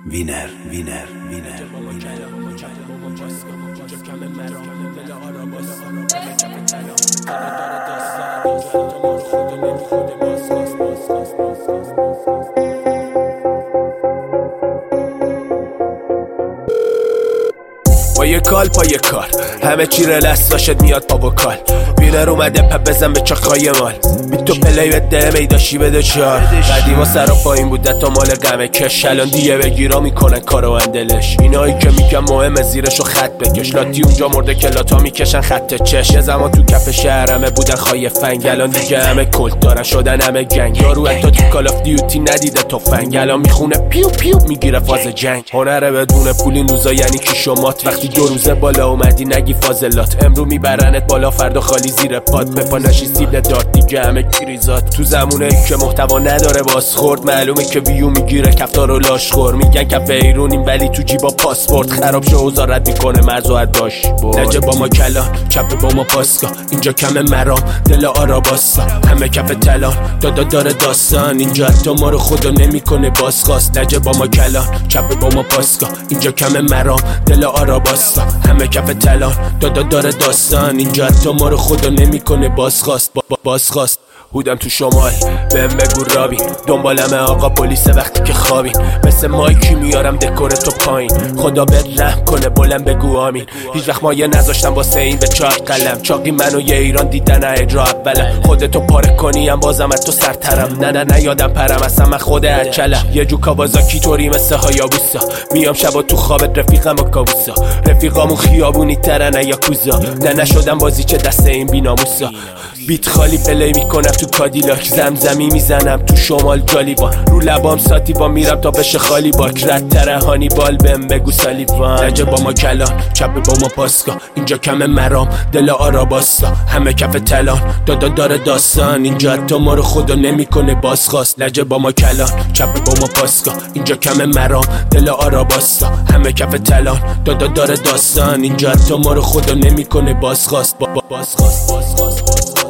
وینر با یه کال پا یه کار همه چی رلس داشت میاد پا و کال وینر اومده پپ بزن به چاقای مال بی تو پلی بده میداشی بده چار قدیما سر و پایین بوده تا مال غمه کش الان دیگه بگیرا میکنن کارو اندلش اینایی که میگن مهمه زیرشو خط بکش لاتی اونجا مرده که لاتا میکشن خط چش یه زمان تو کف شهر همه بودن خای فنگ الان دیگه همه کلت دارن شدن همه گنگ یارو حتی تو کال آف دیوتی ندیده تفنگ الان میخونه پیو پیو میگیره فاز جنگ هنره بدون پول این روزا یعنی کی شمات وقتی 2 روزه بالا اومدی نگی فاضلات امرو میبرنت بالا فردا خالی زیر پات بپا نشی سیبل دارت دیگه همه کریزات تو زمونه ای که محتوا نداره بازخورد معلومه که ویو میگیره کفتار و لاشخور میگن کف ایرونیم ولی تو جیبا پاسپورت خراب شو اوضاع رد میکنه مرزو باش نجه با ما کلان چپ با ما پاسکا اینجا کم مرام دل آراباستا همه کف تلان داره داستان اینجا حتی ما رو خدا نمیکنه بازخواست نجه با ما کلان چپ با ما پاسکا اینجا کم مرام دل آراباستا همه کف تلان داره داستان اینجا حتی ما رو خدا نمیکنه بازخواست بازخواست بودم تو شمال بهم بگو رابین دنبالمه آقا پلیس وقتی که خوابین مثل مایکی میارم دکور تو پایین خدا بهت رحم کنه بلند بگو آمین هیچ وقت مایه نذاشتم واسه این به 4 قلم چاقی منو یه ایران دیدن اجرا اولم خودتو پاره کنیم بازم از تو سرترم نه یادم پرم اصلا من خود اچلم یه جو کاوازاکی طوری مثل هایابوسا میام شبا تو خوابت رفیقم با کابوسا رفیقامون خیابونی ترن یاکوزا نشدم بازی چه دست این بیناموسا بیت خالی پلی میکنم تو کادیلاک زمزمی میزنم تو شمال جالیبان رو لبام ساتیوان میرم تا بشه خالی باک رد تره هانیبال بهم بگو سالیوان نجه با ما کلان چپ با ما پاسکا اینجا کم مرام دل آراباستا همه کف تلان داره داستان اینجا حتی ما رو خدا نمیکنه بازخواست نجه با ما کلان چپ با ما پاسکا اینجا کم مرام دل آراباستا همه کف تلان داره داستان اینجا حتی ما رو خدا نمیکنه بازخواست